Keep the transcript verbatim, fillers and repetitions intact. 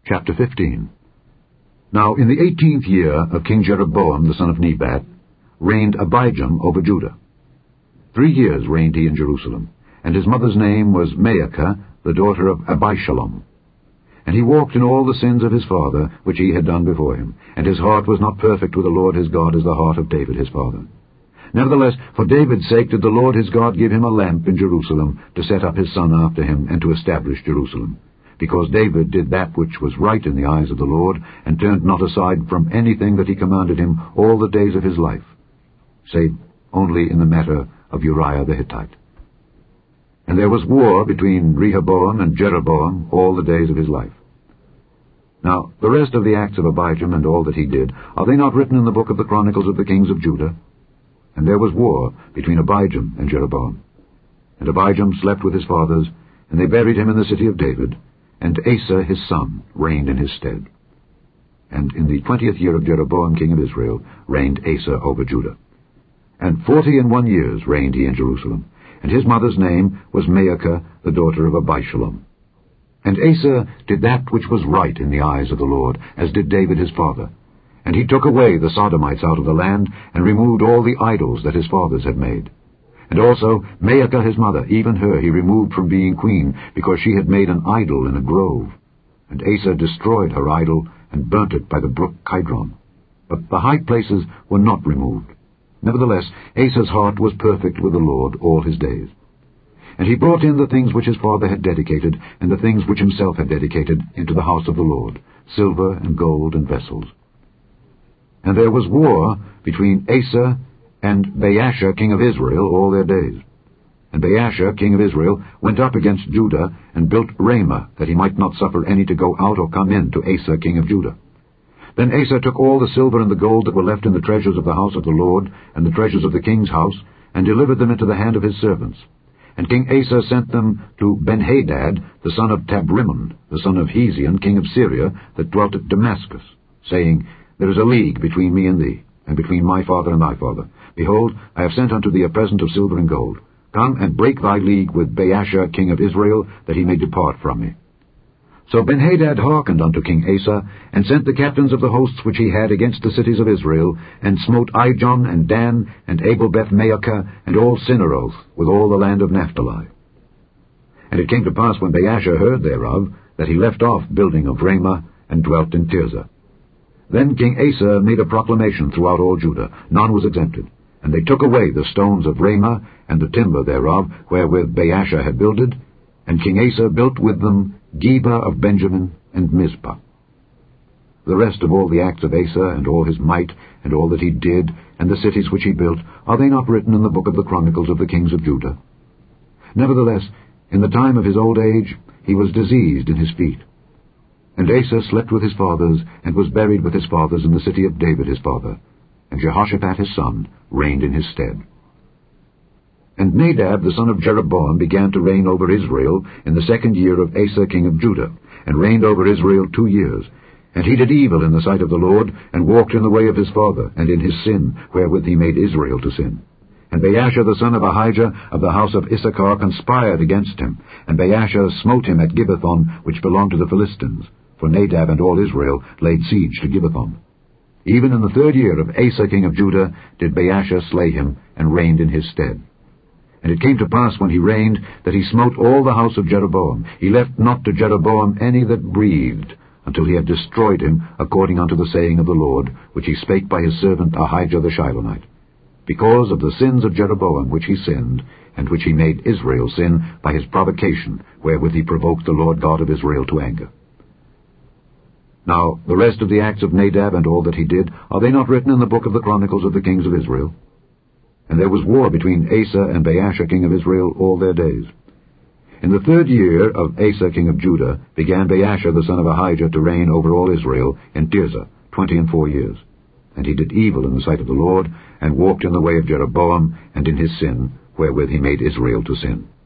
Chapter fifteen. Now in the eighteenth year of King Jeroboam the son of Nebat reigned Abijam over Judah. Three years reigned he in Jerusalem, and his mother's name was Maacah, the daughter of Abishalom. And he walked in all the sins of his father, which he had done before him, and his heart was not perfect with the Lord his God as the heart of David his father. Nevertheless, for David's sake did the Lord his God give him a lamp in Jerusalem, to set up his son after him, and to establish Jerusalem. Because David did that which was right in the eyes of the Lord, and turned not aside from anything that he commanded him all the days of his life, save only in the matter of Uriah the Hittite. And there was war between Rehoboam and Jeroboam all the days of his life. Now the rest of the acts of Abijam and all that he did, are they not written in the book of the Chronicles of the kings of Judah? And there was war between Abijam and Jeroboam. And Abijam slept with his fathers, and they buried him in the city of David, and Asa his son reigned in his stead. And in the twentieth year of Jeroboam king of Israel reigned Asa over Judah. And forty and one years reigned he in Jerusalem, and his mother's name was Maacah, the daughter of Abishalom. And Asa did that which was right in the eyes of the Lord, as did David his father. And he took away the Sodomites out of the land, and removed all the idols that his fathers had made. And also Maacah his mother, even her he removed from being queen, because she had made an idol in a grove. And Asa destroyed her idol, and burnt it by the brook Kidron. But the high places were not removed. Nevertheless, Asa's heart was perfect with the Lord all his days. And he brought in the things which his father had dedicated, and the things which himself had dedicated, into the house of the Lord, silver and gold and vessels. And there was war between Asa and Baasha king of Israel all their days. And Baasha king of Israel went up against Judah, and built Ramah, that he might not suffer any to go out or come in to Asa king of Judah. Then Asa took all the silver and the gold that were left in the treasures of the house of the Lord, and the treasures of the king's house, and delivered them into the hand of his servants. And King Asa sent them to Benhadad, the son of Tabrimon, the son of Hezion, king of Syria, that dwelt at Damascus, saying, There is a league between me and thee, and between my father and thy father. Behold, I have sent unto thee a present of silver and gold. Come and break thy league with Baasha king of Israel, that he may depart from me. So Benhadad hearkened unto King Asa, and sent the captains of the hosts which he had against the cities of Israel, and smote Ijon and Dan, and Abel-Beth-Maacah, and all Cinneroth, with all the land of Naphtali. And it came to pass, when Baasha heard thereof, that he left off building of Ramah, and dwelt in Tirzah. Then King Asa made a proclamation throughout all Judah, none was exempted. And they took away the stones of Ramah, and the timber thereof, wherewith Baasha had builded, and King Asa built with them Geba of Benjamin, and Mizpah. The rest of all the acts of Asa, and all his might, and all that he did, and the cities which he built, are they not written in the book of the Chronicles of the kings of Judah? Nevertheless, in the time of his old age, he was diseased in his feet. And Asa slept with his fathers, and was buried with his fathers in the city of David his father. And Jehoshaphat his son reigned in his stead. And Nadab the son of Jeroboam began to reign over Israel in the second year of Asa king of Judah, and reigned over Israel two years. And he did evil in the sight of the Lord, and walked in the way of his father, and in his sin, wherewith he made Israel to sin. And Baasha the son of Ahijah of the house of Issachar conspired against him, and Baasha smote him at Gibbethon, which belonged to the Philistines, for Nadab and all Israel laid siege to Gibbethon. Even in the third year of Asa king of Judah did Baasha slay him, and reigned in his stead. And it came to pass, when he reigned, that he smote all the house of Jeroboam. He left not to Jeroboam any that breathed, until he had destroyed him, according unto the saying of the Lord, which he spake by his servant Ahijah the Shilonite, because of the sins of Jeroboam which he sinned, and which he made Israel sin by his provocation, wherewith he provoked the Lord God of Israel to anger. Now the rest of the acts of Nadab and all that he did, are they not written in the book of the Chronicles of the kings of Israel? And there was war between Asa and Baasha king of Israel all their days. In the third year of Asa king of Judah began Baasha the son of Ahijah to reign over all Israel in Tirzah twenty and four years. And he did evil in the sight of the Lord, and walked in the way of Jeroboam, and in his sin, wherewith he made Israel to sin.